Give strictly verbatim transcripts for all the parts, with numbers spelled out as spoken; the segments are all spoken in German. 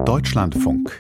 Deutschlandfunk.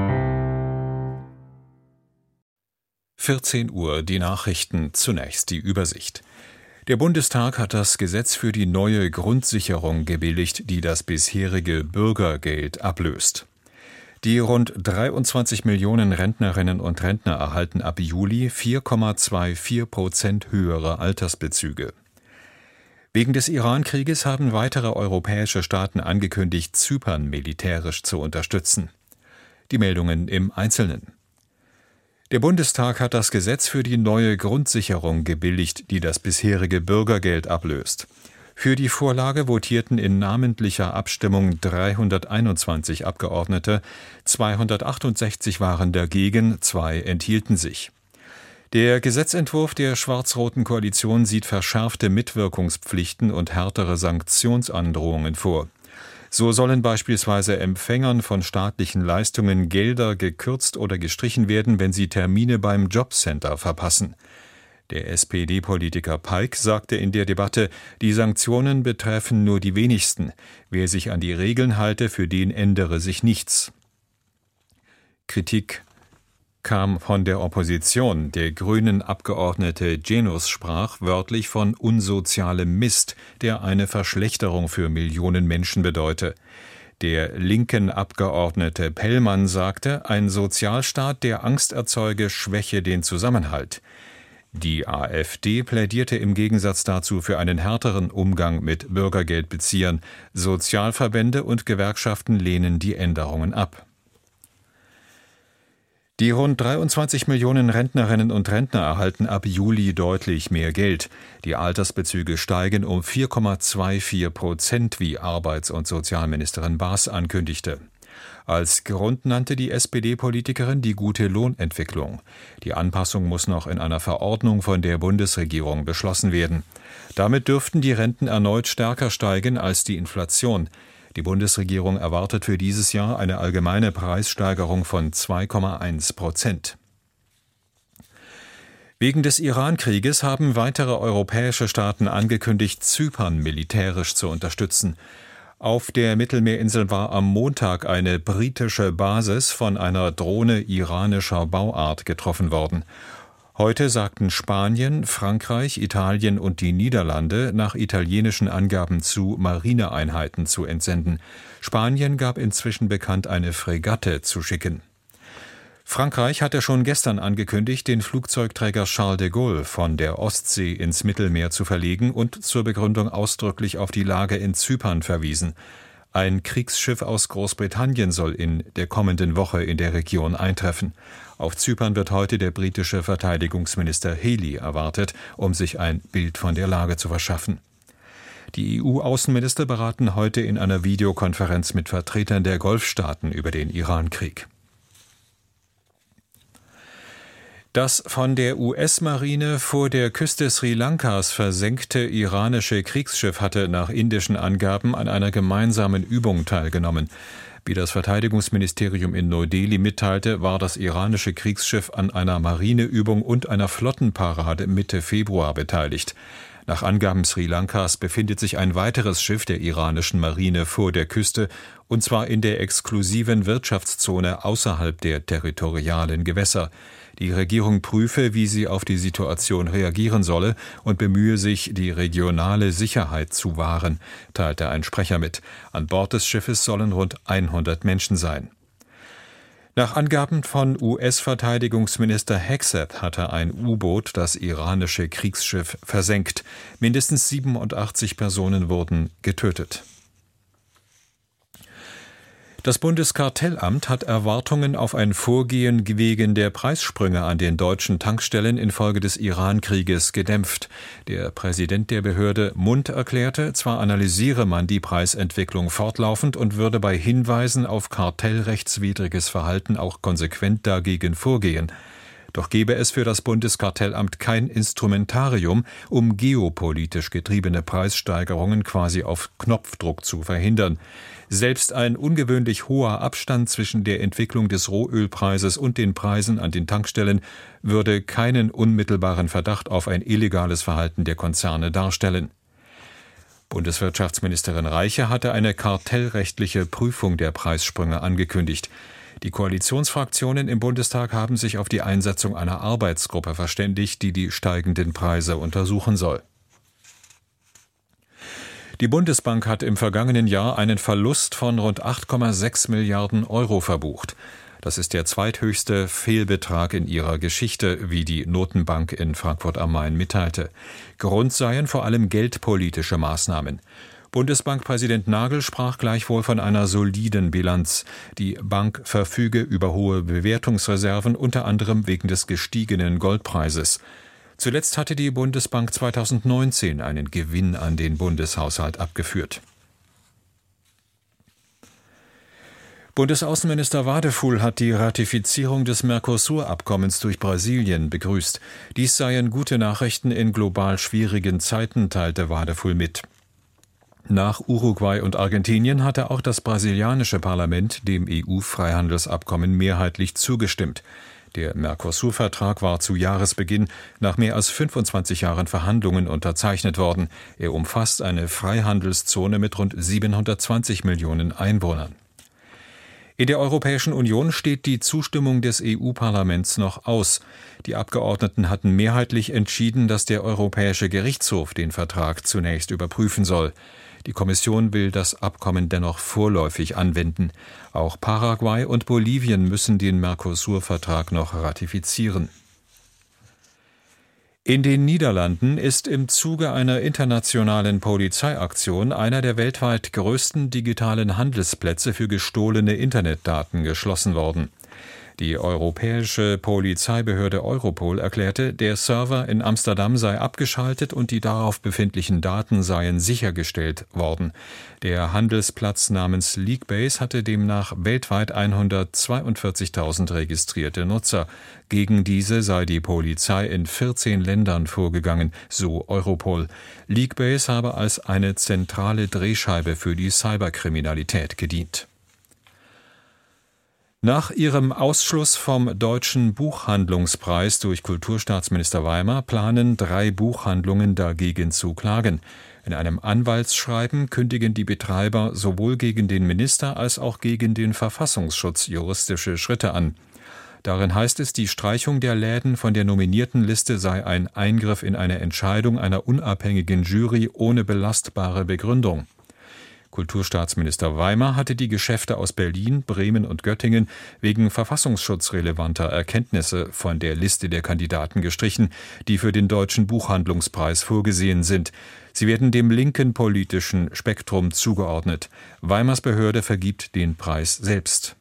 vierzehn Uhr, die Nachrichten, zunächst die Übersicht. Der Bundestag hat das Gesetz für die neue Grundsicherung gebilligt, die das bisherige Bürgergeld ablöst. Die rund dreiundzwanzig Millionen Rentnerinnen und Rentner erhalten ab Juli vier Komma vierundzwanzig Prozent höhere Altersbezüge. Wegen des Iran-Krieges haben weitere europäische Staaten angekündigt, Zypern militärisch zu unterstützen. Die Meldungen im Einzelnen. Der Bundestag hat das Gesetz für die neue Grundsicherung gebilligt, die das bisherige Bürgergeld ablöst. Für die Vorlage votierten in namentlicher Abstimmung dreihunderteinundzwanzig Abgeordnete, zweihundertachtundsechzig waren dagegen, zwei enthielten sich. Der Gesetzentwurf der schwarz-roten Koalition sieht verschärfte Mitwirkungspflichten und härtere Sanktionsandrohungen vor. So sollen beispielsweise Empfängern von staatlichen Leistungen Gelder gekürzt oder gestrichen werden, wenn sie Termine beim Jobcenter verpassen. Der S P D-Politiker Peik sagte in der Debatte, die Sanktionen betreffen nur die wenigsten. Wer sich an die Regeln halte, für den ändere sich nichts. Kritik kam von der Opposition. Der grünen Abgeordnete Genus sprach wörtlich von unsozialem Mist, der eine Verschlechterung für Millionen Menschen bedeute. Der linken Abgeordnete Pellmann sagte, ein Sozialstaat, der Angst erzeuge, schwäche den Zusammenhalt. Die AfD plädierte im Gegensatz dazu für einen härteren Umgang mit Bürgergeldbeziehern. Sozialverbände und Gewerkschaften lehnen die Änderungen ab. Die rund dreiundzwanzig Millionen Rentnerinnen und Rentner erhalten ab Juli deutlich mehr Geld. Die Altersbezüge steigen um vier Komma vierundzwanzig Prozent, wie Arbeits- und Sozialministerin Baas ankündigte. Als Grund nannte die S P D-Politikerin die gute Lohnentwicklung. Die Anpassung muss noch in einer Verordnung von der Bundesregierung beschlossen werden. Damit dürften die Renten erneut stärker steigen als die Inflation. Die Bundesregierung erwartet für dieses Jahr eine allgemeine Preissteigerung von zwei Komma eins Prozent. Wegen des Iran-Krieges haben weitere europäische Staaten angekündigt, Zypern militärisch zu unterstützen. Auf der Mittelmeerinsel war am Montag eine britische Basis von einer Drohne iranischer Bauart getroffen worden. Heute sagten Spanien, Frankreich, Italien und die Niederlande nach italienischen Angaben zu, Marineeinheiten zu entsenden. Spanien gab inzwischen bekannt, eine Fregatte zu schicken. Frankreich hatte schon gestern angekündigt, den Flugzeugträger Charles de Gaulle von der Ostsee ins Mittelmeer zu verlegen und zur Begründung ausdrücklich auf die Lage in Zypern verwiesen. Ein Kriegsschiff aus Großbritannien soll in der kommenden Woche in der Region eintreffen. Auf Zypern wird heute der britische Verteidigungsminister Healey erwartet, um sich ein Bild von der Lage zu verschaffen. Die E U-Außenminister beraten heute in einer Videokonferenz mit Vertretern der Golfstaaten über den Iran-Krieg. Das von der U S-Marine vor der Küste Sri Lankas versenkte iranische Kriegsschiff hatte nach indischen Angaben an einer gemeinsamen Übung teilgenommen. Wie das Verteidigungsministerium in Neu-Delhi mitteilte, war das iranische Kriegsschiff an einer Marineübung und einer Flottenparade Mitte Februar beteiligt. Nach Angaben Sri Lankas befindet sich ein weiteres Schiff der iranischen Marine vor der Küste, und zwar in der exklusiven Wirtschaftszone außerhalb der territorialen Gewässer. Die Regierung prüfe, wie sie auf die Situation reagieren solle und bemühe sich, die regionale Sicherheit zu wahren, teilte ein Sprecher mit. An Bord des Schiffes sollen rund hundert Menschen sein. Nach Angaben von U S-Verteidigungsminister Hegseth hatte ein U-Boot das iranische Kriegsschiff versenkt. Mindestens siebenundachtzig Personen wurden getötet. Das Bundeskartellamt hat Erwartungen auf ein Vorgehen wegen der Preissprünge an den deutschen Tankstellen infolge des Iran-Krieges gedämpft. Der Präsident der Behörde Mundt erklärte, zwar analysiere man die Preisentwicklung fortlaufend und würde bei Hinweisen auf kartellrechtswidriges Verhalten auch konsequent dagegen vorgehen. Doch gebe es für das Bundeskartellamt kein Instrumentarium, um geopolitisch getriebene Preissteigerungen quasi auf Knopfdruck zu verhindern. Selbst ein ungewöhnlich hoher Abstand zwischen der Entwicklung des Rohölpreises und den Preisen an den Tankstellen würde keinen unmittelbaren Verdacht auf ein illegales Verhalten der Konzerne darstellen. Bundeswirtschaftsministerin Reiche hatte eine kartellrechtliche Prüfung der Preissprünge angekündigt. Die Koalitionsfraktionen im Bundestag haben sich auf die Einsetzung einer Arbeitsgruppe verständigt, die die steigenden Preise untersuchen soll. Die Bundesbank hat im vergangenen Jahr einen Verlust von rund acht Komma sechs Milliarden Euro verbucht. Das ist der zweithöchste Fehlbetrag in ihrer Geschichte, wie die Notenbank in Frankfurt am Main mitteilte. Grund seien vor allem geldpolitische Maßnahmen. Bundesbankpräsident Nagel sprach gleichwohl von einer soliden Bilanz. Die Bank verfüge über hohe Bewertungsreserven, unter anderem wegen des gestiegenen Goldpreises. Zuletzt hatte die Bundesbank zweitausendneunzehn einen Gewinn an den Bundeshaushalt abgeführt. Bundesaußenminister Wadefuhl hat die Ratifizierung des Mercosur-Abkommens durch Brasilien begrüßt. Dies seien gute Nachrichten in global schwierigen Zeiten, teilte Wadefuhl mit. Nach Uruguay und Argentinien hatte auch das brasilianische Parlament dem E U-Freihandelsabkommen mehrheitlich zugestimmt. Der Mercosur-Vertrag war zu Jahresbeginn nach mehr als fünfundzwanzig Jahren Verhandlungen unterzeichnet worden. Er umfasst eine Freihandelszone mit rund siebenhundertzwanzig Millionen Einwohnern. In der Europäischen Union steht die Zustimmung des E U-Parlaments noch aus. Die Abgeordneten hatten mehrheitlich entschieden, dass der Europäische Gerichtshof den Vertrag zunächst überprüfen soll. Die Kommission will das Abkommen dennoch vorläufig anwenden. Auch Paraguay und Bolivien müssen den Mercosur-Vertrag noch ratifizieren. In den Niederlanden ist im Zuge einer internationalen Polizeiaktion einer der weltweit größten digitalen Handelsplätze für gestohlene Internetdaten geschlossen worden. Die europäische Polizeibehörde Europol erklärte, der Server in Amsterdam sei abgeschaltet und die darauf befindlichen Daten seien sichergestellt worden. Der Handelsplatz namens Leakbase hatte demnach weltweit hundertzweiundvierzigtausend registrierte Nutzer. Gegen diese sei die Polizei in vierzehn Ländern vorgegangen, so Europol. Leakbase habe als eine zentrale Drehscheibe für die Cyberkriminalität gedient. Nach ihrem Ausschluss vom Deutschen Buchhandlungspreis durch Kulturstaatsminister Weimer planen drei Buchhandlungen dagegen zu klagen. In einem Anwaltsschreiben kündigen die Betreiber sowohl gegen den Minister als auch gegen den Verfassungsschutz juristische Schritte an. Darin heißt es, die Streichung der Läden von der nominierten Liste sei ein Eingriff in eine Entscheidung einer unabhängigen Jury ohne belastbare Begründung. Kulturstaatsminister Weimer hatte die Geschäfte aus Berlin, Bremen und Göttingen wegen verfassungsschutzrelevanter Erkenntnisse von der Liste der Kandidaten gestrichen, die für den Deutschen Buchhandlungspreis vorgesehen sind. Sie werden dem linken politischen Spektrum zugeordnet. Weimars Behörde vergibt den Preis selbst.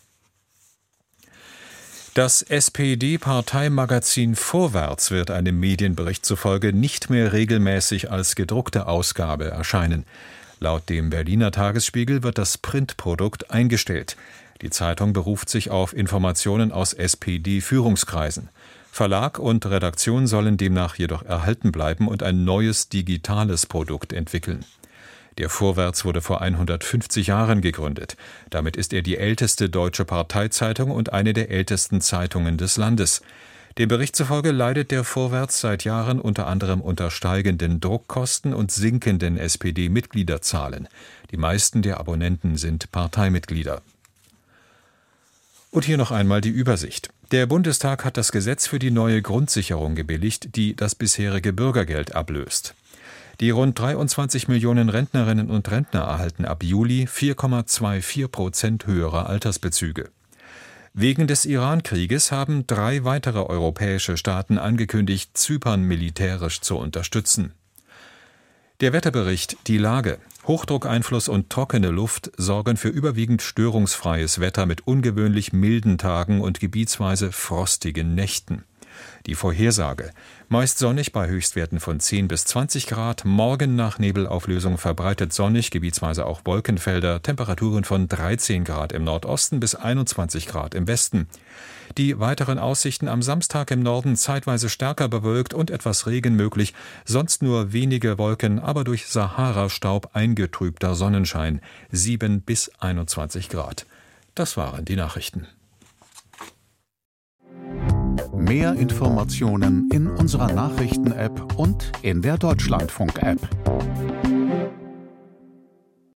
Das S P D-Parteimagazin Vorwärts wird einem Medienbericht zufolge nicht mehr regelmäßig als gedruckte Ausgabe erscheinen. Laut dem Berliner Tagesspiegel wird das Printprodukt eingestellt. Die Zeitung beruft sich auf Informationen aus S P D-Führungskreisen. Verlag und Redaktion sollen demnach jedoch erhalten bleiben und ein neues digitales Produkt entwickeln. Der Vorwärts wurde vor hundertfünfzig Jahren gegründet. Damit ist er die älteste deutsche Parteizeitung und eine der ältesten Zeitungen des Landes. Dem Bericht zufolge leidet der Vorwärts seit Jahren unter anderem unter steigenden Druckkosten und sinkenden S P D-Mitgliederzahlen. Die meisten der Abonnenten sind Parteimitglieder. Und hier noch einmal die Übersicht. Der Bundestag hat das Gesetz für die neue Grundsicherung gebilligt, die das bisherige Bürgergeld ablöst. Die rund dreiundzwanzig Millionen Rentnerinnen und Rentner erhalten ab Juli vier Komma vierundzwanzig Prozent höhere Altersbezüge. Wegen des Iran-Krieges haben drei weitere europäische Staaten angekündigt, Zypern militärisch zu unterstützen. Der Wetterbericht, die Lage. Hochdruckeinfluss und trockene Luft sorgen für überwiegend störungsfreies Wetter mit ungewöhnlich milden Tagen und gebietsweise frostigen Nächten. Die Vorhersage. Meist sonnig bei Höchstwerten von zehn bis zwanzig Grad, morgen nach Nebelauflösung verbreitet sonnig, gebietsweise auch Wolkenfelder, Temperaturen von dreizehn Grad im Nordosten bis einundzwanzig Grad im Westen. Die weiteren Aussichten am Samstag im Norden zeitweise stärker bewölkt und etwas Regen möglich, sonst nur wenige Wolken, aber durch Sahara-Staub eingetrübter Sonnenschein, sieben bis einundzwanzig Grad. Das waren die Nachrichten. Mehr Informationen in unserer Nachrichten-App und in der Deutschlandfunk-App.